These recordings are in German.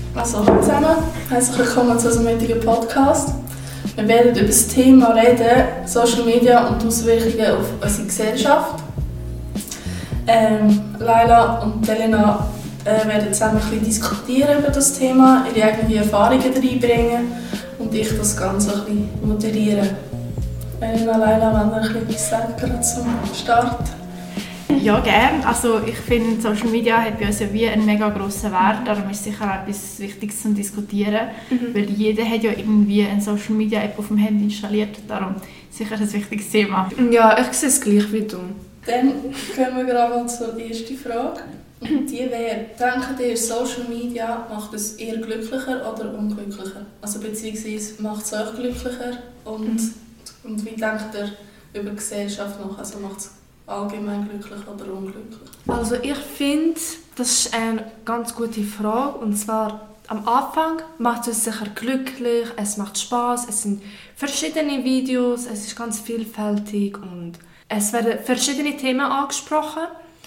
Also, hallo zusammen, herzlich willkommen zu unserem heutigen Podcast. Wir werden über das Thema reden, Social Media und die Auswirkungen auf unsere Gesellschaft. Laila und Elena werden zusammen ein bisschen diskutieren über das Thema, ihre eigenen Erfahrungen reinbringen und ich das Ganze ein bisschen moderieren. Elena, Laila, wollen wir ein bisschen sagen gerade zum Start? Ja, gerne. Also ich finde, Social Media hat bei uns ja wie einen mega grossen Wert. Darum ist es sicher auch etwas Wichtiges zum Diskutieren. Weil jeder hat ja irgendwie eine Social Media App auf dem Handy installiert. Darum sicher ein wichtiges Thema. Ja, ich sehe es gleich wie du. Dann kommen wir gerade mal zur ersten Frage. Die wäre, denkt ihr, Social Media macht es eher glücklicher oder unglücklicher? Also beziehungsweise macht es euch glücklicher? Und wie denkt ihr über die Gesellschaft nach? Also macht es allgemein glücklich oder unglücklich? Also ich finde, das ist eine ganz gute Frage. Und zwar am Anfang macht es sicher glücklich, es macht Spaß, es sind verschiedene Videos, es ist ganz vielfältig und es werden verschiedene Themen angesprochen.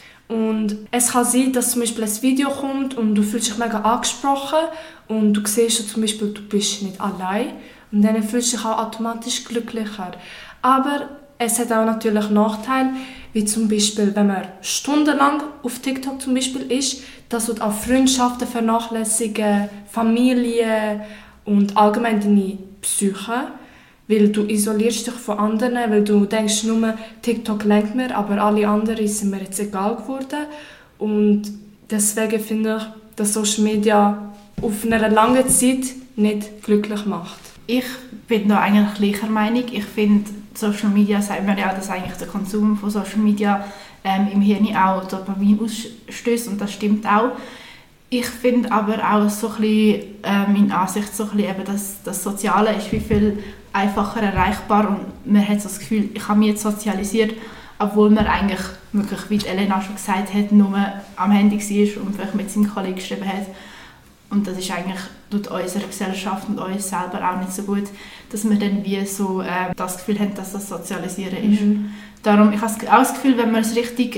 Und es kann sein, dass zum Beispiel ein Video kommt und du fühlst dich mega angesprochen und du siehst zum Beispiel, du bist nicht allein und dann fühlst du dich auch automatisch glücklicher. Aber es hat auch natürlich Nachteile, wie zum Beispiel, wenn man stundenlang auf TikTok zum Beispiel ist, das wird auch Freundschaften vernachlässigen, Familie und allgemein deine Psyche, weil du isolierst dich von anderen, weil du denkst nur, TikTok lenkt mir, aber alle anderen sind mir jetzt egal geworden. Und deswegen finde ich, dass Social Media auf einer langen Zeit nicht glücklich macht. Ich bin da eigentlich gleicher Meinung. Ich finde, Social Media, sagt man ja auch, dass eigentlich der Konsum von Social Media im Hirn auch Dopamin ausstößt und das stimmt auch. Ich finde aber auch so ein bisschen, meine Ansicht so ein bisschen eben, dass das Soziale ist wie viel einfacher erreichbar und man hat so das Gefühl, ich habe mich jetzt sozialisiert, obwohl man eigentlich wirklich, wie Elena schon gesagt hat, nur am Handy war und vielleicht mit seinem Kollegen geschrieben hat. Und das ist eigentlich tut unserer Gesellschaft und uns selber auch nicht so gut, dass wir dann wie so das Gefühl haben, dass das Sozialisieren ist. Darum, ich habe auch das Gefühl, wenn man es richtig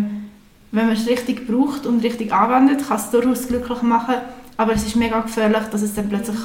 braucht und richtig anwendet, kann es durchaus glücklich machen. Aber es ist mega gefährlich, dass es dann plötzlich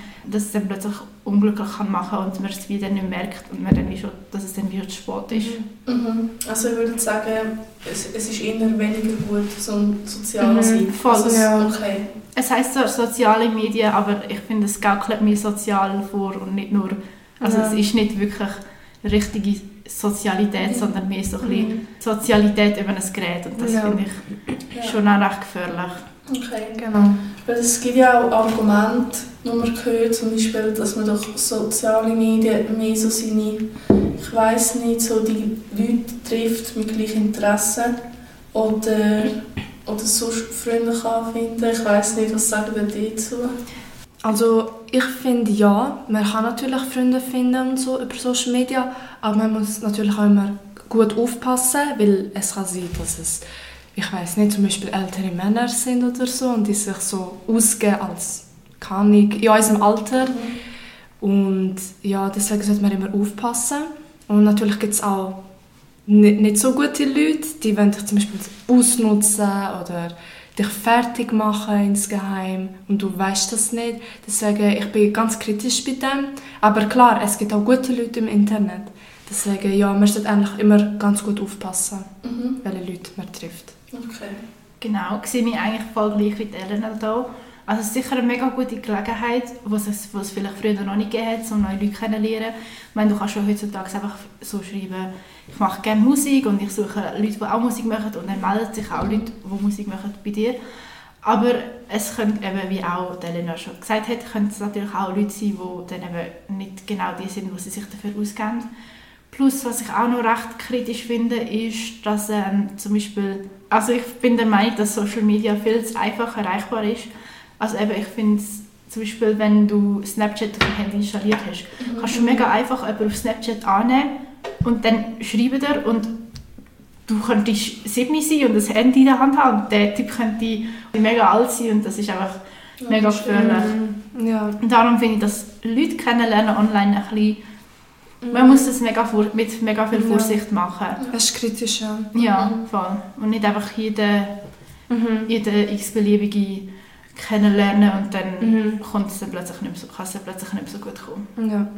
unglücklich kann machen und man es wieder nicht merkt und man dann dass es dann wieder zu spät ist. Also ich würde sagen, es ist eher weniger gut, so ein sozialer Seite. Voll. Also okay. Es heisst zwar soziale Medien, aber ich finde, es gaukelt mir sozial vor und nicht nur, also es ist nicht wirklich richtige Sozialität, sondern mehr so ein bisschen Sozialität über ein Gerät und das finde ich schon auch recht gefährlich. Okay, genau. Weil es gibt ja auch Argumente, die man hört, zum Beispiel, dass man durch soziale Medien mehr so seine, ich weiss nicht, so die Leute trifft mit gleichen Interessen oder sonst Freunde kann finden. Ich weiss nicht, was sagen Sie dazu? Also ich finde ja, man kann natürlich Freunde finden und so über Social Media, aber man muss natürlich auch immer gut aufpassen, weil es kann sein, dass es, ich weiss nicht, zum Beispiel ältere Männer sind oder so und die sich so ausgeben als kann ich in unserem Alter. Und ja, deswegen sollte man immer aufpassen. Und natürlich gibt es auch nicht so gute Leute, die wollen dich zum Beispiel ausnutzen oder dich fertig machen insgeheim und du weißt das nicht. Deswegen, ich bin ganz kritisch bei dem. Aber klar, es gibt auch gute Leute im Internet. Deswegen, ja, man sollte eigentlich immer ganz gut aufpassen, welche Leute man trifft. Okay. Genau, sehe ich eigentlich voll gleich wie Elena hier. Also es ist sicher eine mega gute Gelegenheit, was es vielleicht früher noch nicht gegeben hat, um neue Leute kennenzulernen. Ich meine, du kannst schon heutzutage einfach so schreiben, ich mache gerne Musik und ich suche Leute, die auch Musik machen und dann melden sich auch Leute, die Musik machen bei dir. Aber es könnte eben, wie auch Elena schon gesagt hat, könnte es natürlich auch Leute sein, die dann eben nicht genau die sind, die sie sich dafür ausgeben. Plus, was ich auch noch recht kritisch finde, ist, dass zum Beispiel, also ich bin der Meinung, dass Social Media viel zu einfach erreichbar ist. Also eben, ich finde zum Beispiel, wenn du Snapchat auf dem Handy installiert hast, kannst du mega einfach jemanden auf Snapchat annehmen und dann schreiben dir und du könntest 7 sein und das Handy in der Hand haben und der Typ könnte mega alt sein und das ist einfach mega gefährlich. Ja. Und darum finde ich, dass Leute kennenlernen online ein bisschen, man muss das mit mega viel Vorsicht machen. Das ist kritisch, ja. Ja, voll. Und nicht einfach jede x-beliebige kennenlernen und dann kommt es dann plötzlich nicht mehr so, kann es dann plötzlich nicht mehr so gut kommen. Ja.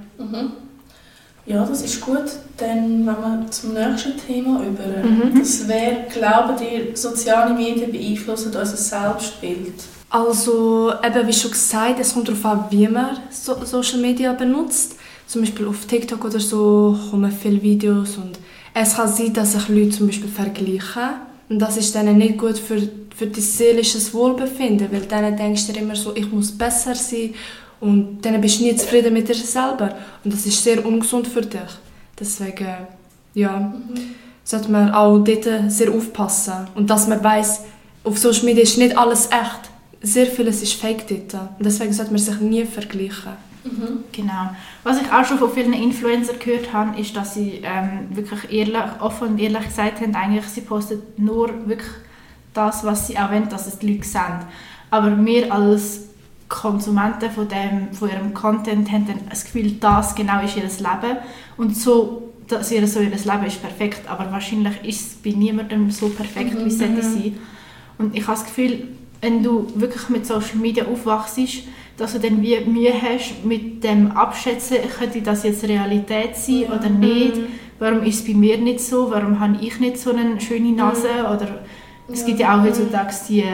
Ja, das ist gut. Dann, wenn wir zum nächsten Thema über. Das wäre, glauben ihr, soziale Medien beeinflussen unser Selbstbild? Also, eben wie schon gesagt, es kommt darauf an, wie man Social Media benutzt. Zum Beispiel auf TikTok oder so kommen viele Videos und es kann sein, dass sich Leute zum Beispiel vergleichen. Und das ist dann nicht gut für dein seelisches Wohlbefinden, weil dann denkst du dir immer so, ich muss besser sein und dann bist du nie zufrieden mit dir selber. Und das ist sehr ungesund für dich. Deswegen, ja, sollte man auch dort sehr aufpassen. Und dass man weiss, auf Social Media ist nicht alles echt. Sehr vieles ist fake dort. Und deswegen sollte man sich nie vergleichen. Genau. Was ich auch schon von vielen Influencern gehört habe, ist, dass sie wirklich ehrlich, offen und ehrlich gesagt haben, eigentlich sie posten nur wirklich das, was sie auch wollen, dass es die Leute sehen. Aber wir als Konsumenten von ihrem Content haben dann das Gefühl, das genau ist ihr Leben. Und so, dass ihr Leben ist perfekt, aber wahrscheinlich ist es bei niemandem so perfekt, wie es sollte sein. Und ich habe das Gefühl, wenn du wirklich mit Social Media aufwachst, dass du dann wie Mühe hast mit dem Abschätzen, könnte das jetzt Realität sein oder nicht? Warum ist es bei mir nicht so? Warum habe ich nicht so eine schöne Nase? Oder es gibt ja auch heutzutage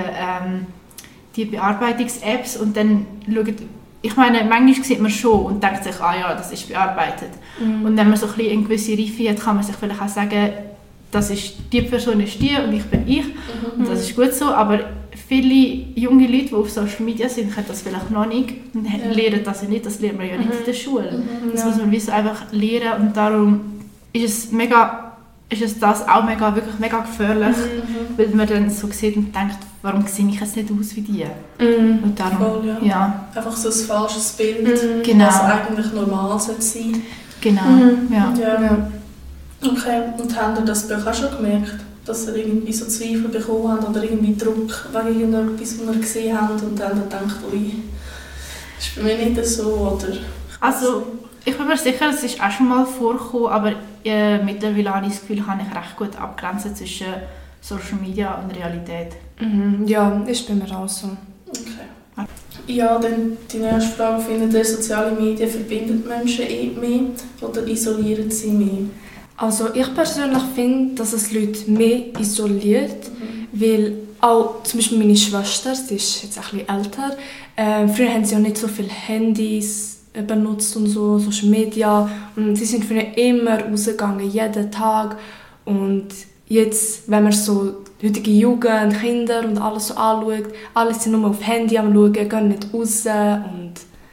die Bearbeitungs-Apps und dann schaut, ich meine, manchmal sieht man schon und denkt sich, ah ja, das ist bearbeitet. Und wenn man so ein bisschen eine gewisse Reife hat, kann man sich vielleicht auch sagen, die Person ist die und ich bin ich. Und das ist gut so, aber viele junge Leute, die auf Social Media sind, können das vielleicht noch nicht und lernen das ja nicht, das lernt man ja nicht in der Schule. Das muss man wie so einfach lernen und darum ist es das auch wirklich mega gefährlich, weil man dann so sieht und denkt, warum sehe ich jetzt nicht aus wie die? Und darum, voll, ja. Einfach so ein falsches Bild, Genau. was eigentlich normal sein sollte. Genau, ja. Okay, und habt ihr das bei euch auch schon gemerkt? Dass ihr irgendwie so Zweifel bekommen habt oder irgendwie Druck wegen irgendetwas, was ihr gesehen habt und dann denkt, ui, das ist bei mir nicht so, oder? Also, ich bin mir sicher, es ist auch schon mal vorgekommen, aber mittlerweile habe ich das Gefühl, kann ich recht gut abgrenzen zwischen Social Media und Realität. Ja, ist bei mir auch so. Okay. Ja, dann die nächste Frage. Findet ihr, soziale Medien verbindet Menschen mehr oder isolieren sie mehr? Also ich persönlich finde, dass es Leute mehr isoliert, weil auch zum Beispiel meine Schwester, sie ist jetzt ein bisschen älter, früher haben sie ja nicht so viele Handys benutzt und so, Social Media, und sie sind früher immer rausgegangen, jeden Tag, und jetzt, wenn man so die heutige Jugend, Kinder und alles so anschaut, alle sind nur auf Handy am schauen, gehen nicht raus und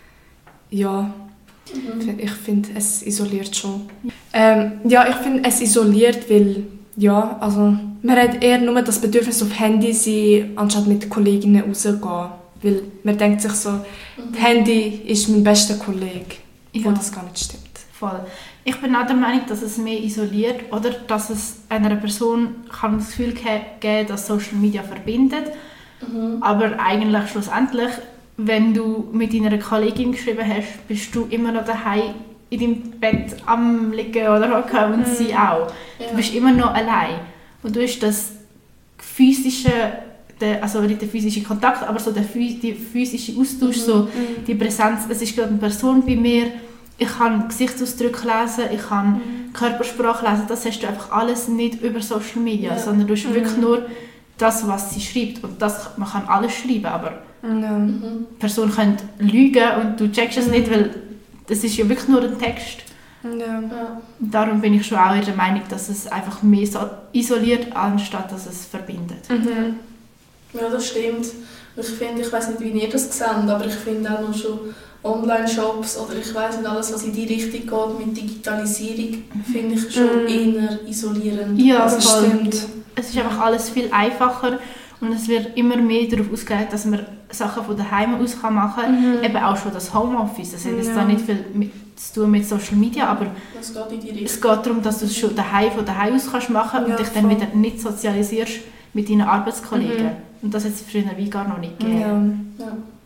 ja. Ich finde, es isoliert schon. Ja, ich finde, es isoliert, weil ja, also, man hat eher nur das Bedürfnis auf Handy sein, anstatt mit Kolleginnen rauszugehen. Weil man denkt sich so, das Handy ist mein bester Kollege, wo das gar nicht stimmt. Voll. Ich bin auch der Meinung, dass es mehr isoliert oder dass es einer Person kann das Gefühl geben, dass Social Media verbindet. Aber eigentlich schlussendlich, wenn du mit deiner Kollegin geschrieben hast, bist du immer noch daheim in deinem Bett am Liegen oder hocken und sie auch. Ja. Du bist immer noch allein. Und du hast das physische, also nicht der physische Kontakt, aber so der physische Austausch, so die Präsenz. Es ist gerade eine Person bei mir, ich kann Gesichtsausdrücke lesen, ich kann Körpersprache lesen. Das hast du einfach alles nicht über Social Media, sondern du hast wirklich nur das, was sie schreibt. Und das, man kann alles schreiben, aber die Person könnte lügen und du checkst es nicht, weil das ist ja wirklich nur ein Text. Ja. Und darum bin ich schon auch der Meinung, dass es einfach mehr so isoliert, anstatt dass es verbindet. Ja, das stimmt. Ich finde, ich weiß nicht, wie ihr das seht, aber ich finde auch noch schon Online-Shops oder ich weiß nicht, alles, was in die Richtung geht mit Digitalisierung, finde ich schon eher isolierend. Ja, das stimmt. Es ist einfach alles viel einfacher. Und es wird immer mehr darauf ausgelegt, dass man Sachen von daheim aus machen kann. Eben auch schon das Homeoffice. Das hat jetzt da nicht viel zu tun mit Social Media, aber es geht in die Richtung. Es geht darum, dass du es schon von daheim aus kannst machen und dich dann wieder nicht sozialisierst mit deinen Arbeitskollegen. Und das hat es früher wie gar noch nicht gegeben.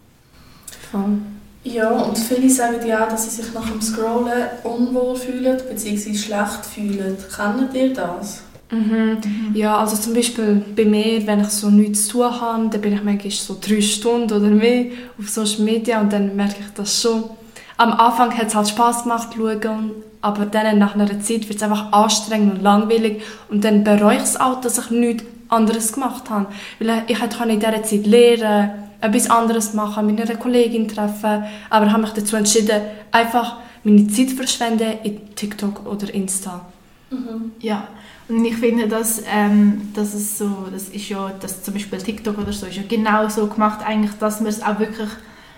Ja, und viele sagen ja auch, dass sie sich nach dem Scrollen unwohl fühlen bzw. schlecht fühlen. Kennt ihr das? Ja, also zum Beispiel bei mir, wenn ich so nichts zu tun habe, dann bin ich manchmal so 3 Stunden oder mehr auf Social Media und dann merke ich das schon. Am Anfang hat es halt Spass gemacht, schauen, aber dann nach einer Zeit wird es einfach anstrengend und langweilig und dann bereue ich es auch, dass ich nichts anderes gemacht habe. Weil ich hätte in dieser Zeit lernen, etwas anderes machen, mit einer Kollegin treffen, aber habe mich dazu entschieden, einfach meine Zeit zu verschwenden in TikTok oder Insta. Ja, und ich finde, dass es so, das ist ja, dass zum Beispiel TikTok oder so ist ja genau so gemacht, eigentlich, dass man es auch wirklich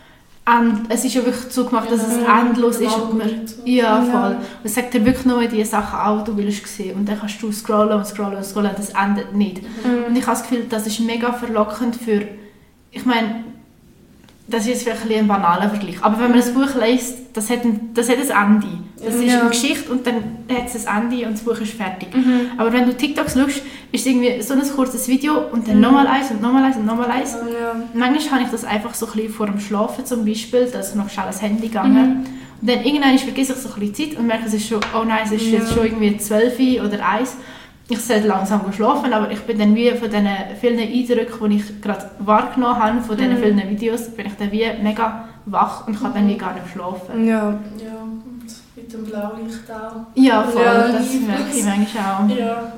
es ist ja wirklich so gemacht, dass es endlos ist. Und ja, voll. Es sagt dir wirklich nur die Sachen auch, die du willst sehen. Und dann kannst du scrollen und scrollen und scrollen, das endet nicht. Und ich habe das Gefühl, das ist mega verlockend für, ich meine, das ist jetzt vielleicht ein banaler Vergleich, aber wenn man ein Buch liest, das hat ein Ende. Das ist eine Geschichte und dann hat es ein Ende und das Buch ist fertig. Aber wenn du TikToks schaust, ist es irgendwie so ein kurzes Video und dann nochmal eins und nochmal eins und nochmal eins. Manchmal habe ich das einfach so ein bisschen vor dem Schlafen zum Beispiel, dass ich noch schnell ans Handy gegangen und dann irgendwann vergesse ich so ein bisschen Zeit und merke, es ist schon, oh nein, es ist jetzt schon irgendwie 12 oder 1. Ich sollte langsam schlafen, aber ich bin dann wie von diesen vielen Eindrücken, die ich gerade wahrgenommen habe, von diesen vielen Videos, bin ich dann wie mega wach und kann dann wie gar nicht schlafen. Ja, und mit dem Blaulicht auch. Ja, voll, das merke ich manchmal auch. Ja,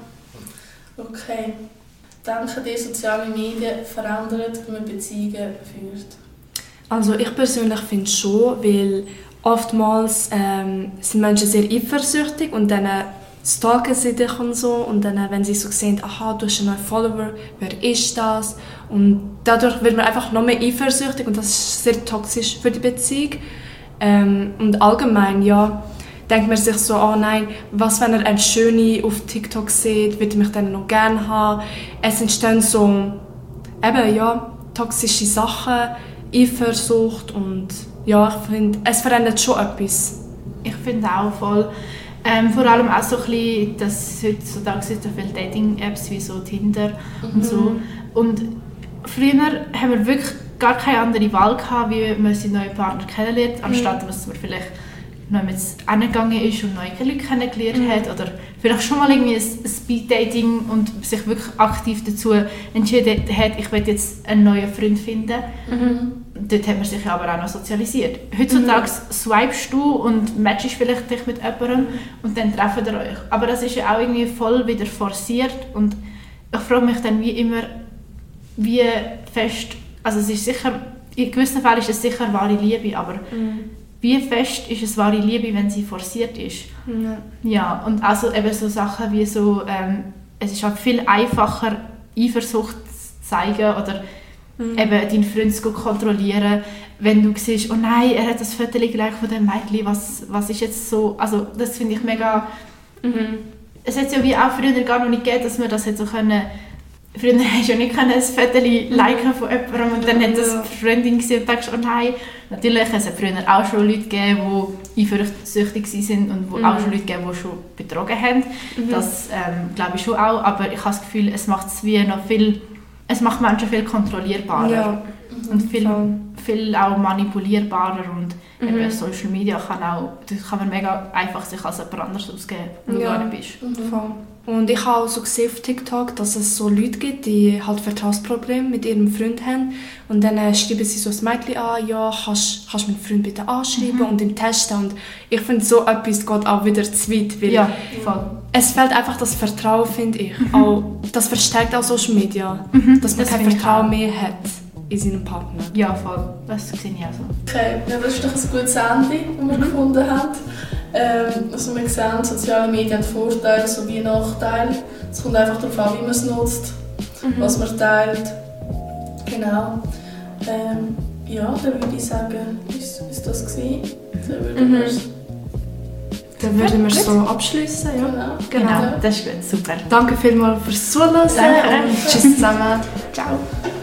okay. Denken die sozialen Medien verändern, wie man Beziehungen führt? Also ich persönlich finde es schon, weil oftmals sind Menschen sehr eifersüchtig und dann stalken sie dich und so und dann, wenn sie so sehen, aha, du hast einen neuen Follower, wer ist das? Und dadurch wird man einfach noch mehr eifersüchtig und das ist sehr toxisch für die Beziehung. Und allgemein, ja, denkt man sich so, oh nein, was, wenn er eine Schöne auf TikTok sieht, würde mich dann noch gerne haben. Es entstehen so, eben, ja, toxische Sachen, Eifersucht und ja, ich finde, es verändert schon etwas. Ich finde auch voll. Vor allem auch so ein bisschen, dass heutzutage so viele Dating-Apps wie so Tinder und so. Und früher haben wir wirklich gar keine andere Wahl gehabt, wie man seinen neuen Partner kennenlernt, anstatt dass man vielleicht noch mit hingegangen ist und neue Leute kennengelernt hat oder vielleicht schon mal irgendwie ein Speed-Dating und sich wirklich aktiv dazu entschieden hat, ich will jetzt einen neuen Freund finden. Dort hat man sich aber auch noch sozialisiert. Heutzutage swipest du und matchst vielleicht dich mit jemandem und dann trefft ihr euch. Aber das ist ja auch irgendwie voll wieder forciert und ich frage mich dann wie immer, wie fest, also es ist sicher, in gewissen Fällen ist es sicher wahre Liebe, aber wie fest ist es wahre Liebe, wenn sie forciert ist? Ja, und also eben so Sachen wie so, es ist halt viel einfacher, Eifersucht zu zeigen oder eben deinen Freund zu kontrollieren, wenn du siehst, oh nein, er hat das Foto gleich von dem Mädchen, was ist jetzt so, also das finde ich mega, es hat ja wie auch früher gar noch nicht gegeben, dass man das hätte so können, früher hast du ja nicht ein Foto liken von jemandem und dann hat das eine Freundin gesehen und denkst, oh nein, natürlich es hat früher auch schon Leute gegeben, die eifersüchtig waren und wo auch schon Leute gegeben, die schon betrogen haben, das glaube ich schon auch, aber ich habe das Gefühl, es macht es wie noch viel, es macht Menschen viel kontrollierbarer und viel auch manipulierbarer und eben Social Media kann man mega einfach sich als jemand anderes ausgeben, wo du gar nicht bist. Und ich habe auch so gesehen auf TikTok, dass es so Leute gibt, die halt Vertrauensprobleme mit ihrem Freund haben und dann schreiben sie so ein Mädchen an, ja, kannst du meinen Freund bitte anschreiben und ihn testen und ich finde, so etwas geht auch wieder zu weit, weil es fehlt einfach das Vertrauen, finde ich. Auch, das verstärkt auch Social Media, dass man kein Vertrauen mehr hat in seinen Partner. Ja, voll. Das sehe ich auch so. Okay, ja, das ist doch ein gutes Ende, das wir gefunden haben. Also wir sehen, soziale Medien haben Vorteile sowie Nachteile. Es kommt einfach darauf an, wie man es nutzt, was man teilt. Genau. Ja, dann würde ich sagen, ist das gewesen. Dann würden wir es so abschließen. Ja. Genau, das ist gut, super. Danke vielmals fürs Zuhören und tschüss zusammen. Ciao.